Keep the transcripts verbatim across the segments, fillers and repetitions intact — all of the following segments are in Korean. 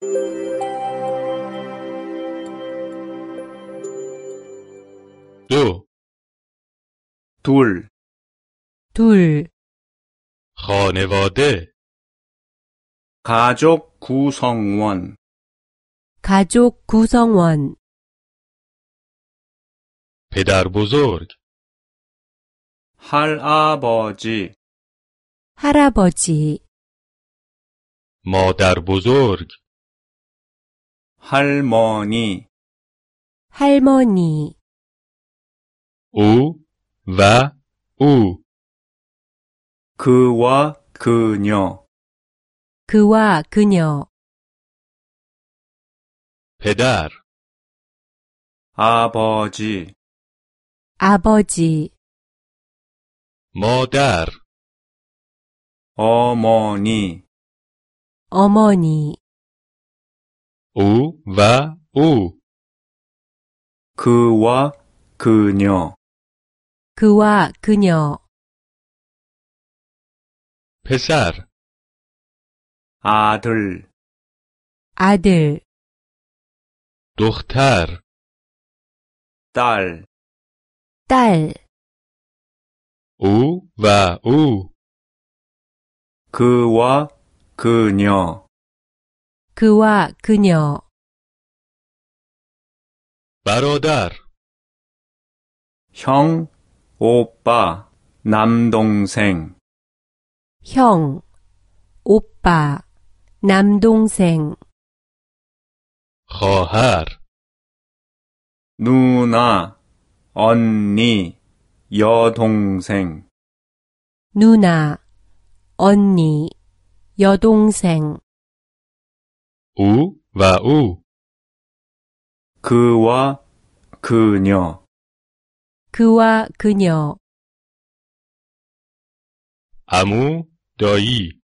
دو 둘, 둘, خانواده 가족 구성원, 가족 구성원, پدر بزرگ 할아버지, 할아버지, مادر بزرگ 할머니, 할머니, او و او 그와 그녀, 그와 그녀, پدر 아버지, 아버지, مادر 어머니, 어머니, او و او 그와 그녀, 그와 그녀, پسر 아들, 아들, دختر 딸, 딸, او و او 그와 그녀, 그와 그녀, برادر 형, 오빠, 남동생, 형, 오빠, 남동생, خواهر 누나, 언니, 여동생, 누나, 언니, 여동생, او و او 그와 그녀, 그와 그녀, عمو دایی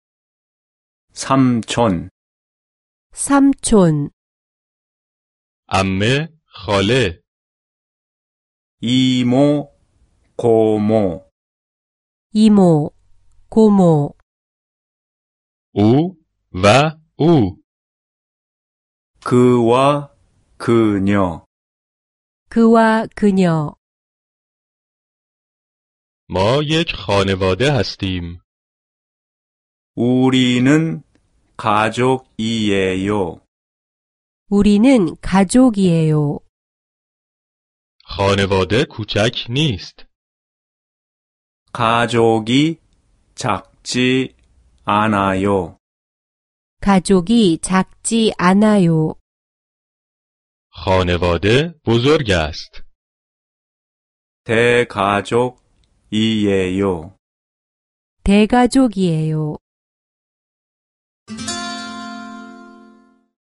삼촌, 삼촌, عمه خاله 이모, 고모, 이모, 고모, او و او 그와 그녀, 그와 그녀. ما یک خانواده هستیم. 우리는 가족이에요. 우리는 가족이에요. خانواده کوچک نیست. 가족이 작지 않아요. 가족이 작지 않아요. خانواده بزرگ است. 대가족이에요. 대가족이에요.